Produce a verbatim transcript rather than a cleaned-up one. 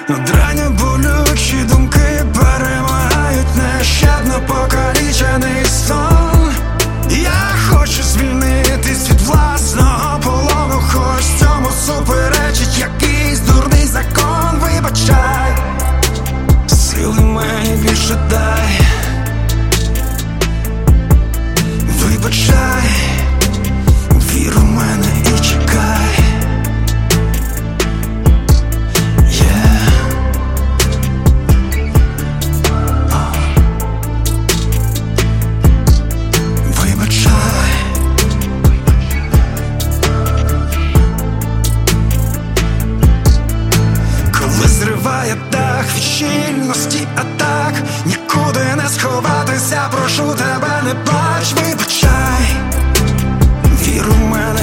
Драння болючі думки перемагають нещадно покалічений сон. Я хочу звільнитись від власного полону, хоч цьому суперечить якийсь дурний закон. Вибачай, сили мені більше дай. Вибачай, вір у мене і чекай. Yeah. Oh. Вибачай. Коли зриває дах від щільності атак, нікуди не сховатися, прошу тебе, не плач. Вибачай, вір у мене